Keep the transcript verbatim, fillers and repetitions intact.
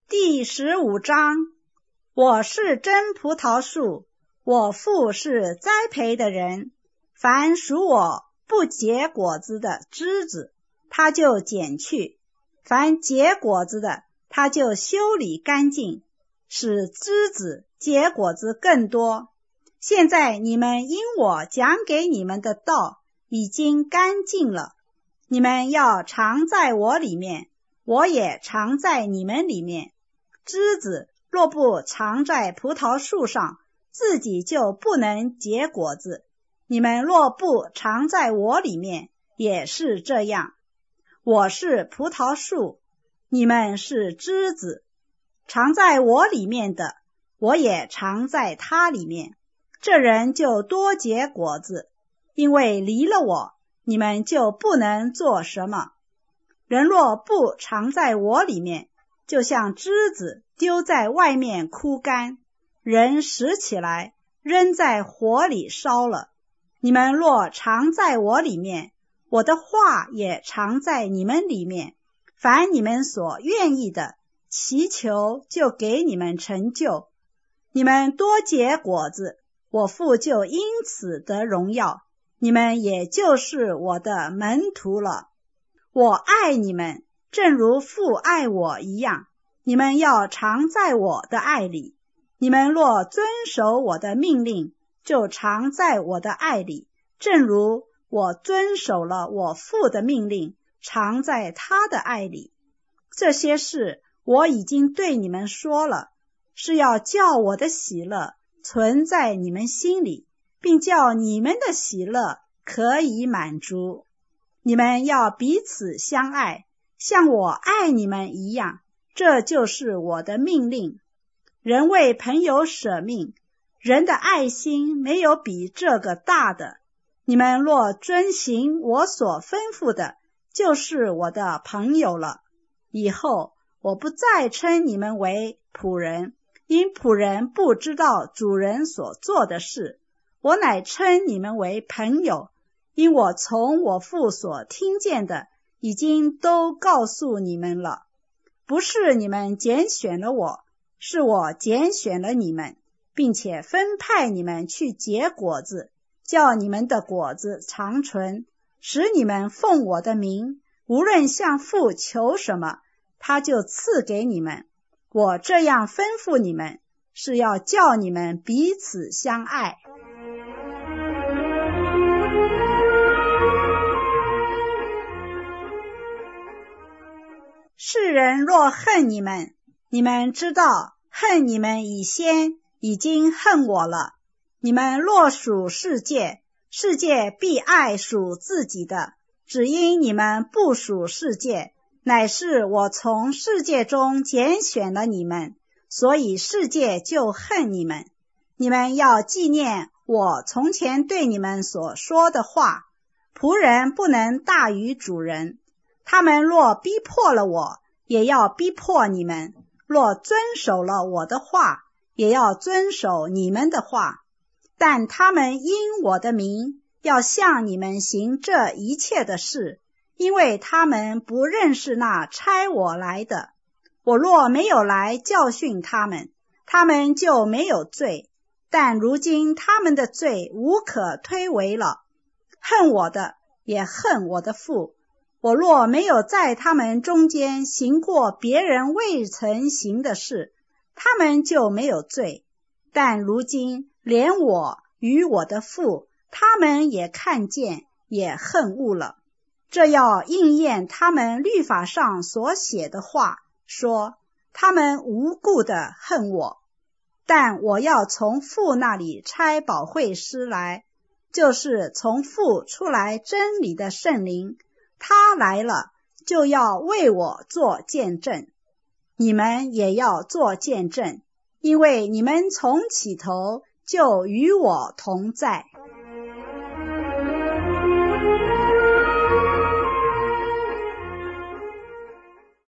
第十五章，我是真葡萄树，我父是栽培的人。凡属我不结果子的枝子，他就剪去；凡结果子的，他就修理干净，使枝子结果子更多。现在你们因我讲给你们的道已经干净了，你们要常在我里面，我也常在你们里面。枝子若不常在葡萄树上，自己就不能结果子。你们若不常在我里面，也是这样。我是葡萄树，你们是枝子。常在我里面的，我也常在他里面。这人就多结果子，因为离了我，你们就不能做什么。人若不常在我里面，就像枝子丢在外面枯干，人拾起来扔在火里烧了。你们若常在我里面，我的话也常在你们里面，凡你们所愿意的，祈求就给你们成就。你们多结果子，我父就因此得荣耀，你们也就是我的门徒了。我爱你们，正如父爱我一样，你们要常在我的爱里。你们若遵守我的命令，就常在我的爱里，正如我遵守了我父的命令，常在他的爱里。这些事我已经对你们说了，是要叫我的喜乐存在你们心里，并叫你们的喜乐可以满足。你们要彼此相爱，像我爱你们一样，这就是我的命令。人为朋友舍命，人的爱心没有比这个大的。你们若遵行我所吩咐的，就是我的朋友了。以后我不再称你们为仆人，因仆人不知道主人所做的事，我乃称你们为朋友，因我从我父所听见的已经都告诉你们了。不是你们拣选了我，是我拣选了你们，并且分派你们去结果子，叫你们的果子长存，使你们奉我的名，无论向父求什么，他就赐给你们。我这样吩咐你们，是要叫你们彼此相爱。世人若恨你们，你们知道恨你们以先已经恨我了。你们若属世界，世界必爱属自己的，只因你们不属世界，乃是我从世界中拣选了你们，所以世界就恨你们。你们要纪念我从前对你们所说的话，仆人不能大于主人。他们若逼迫了我，也要逼迫你们；若遵守了我的话，也要遵守你们的话。但他们因我的名，要向你们行这一切的事，因为他们不认识那差我来的。我若没有来教训他们，他们就没有罪，但如今他们的罪无可推诿了。恨我的也恨我的父。我若没有在他们中间行过别人未曾行的事，他们就没有罪。但如今连我与我的父，他们也看见，也恨恶了。这要应验他们律法上所写的话，说他们无故的恨我。但我要从父那里差保惠师来，就是从父出来真理的圣灵，他来了，就要为我做见证。你们也要做见证，因为你们从起头就与我同在。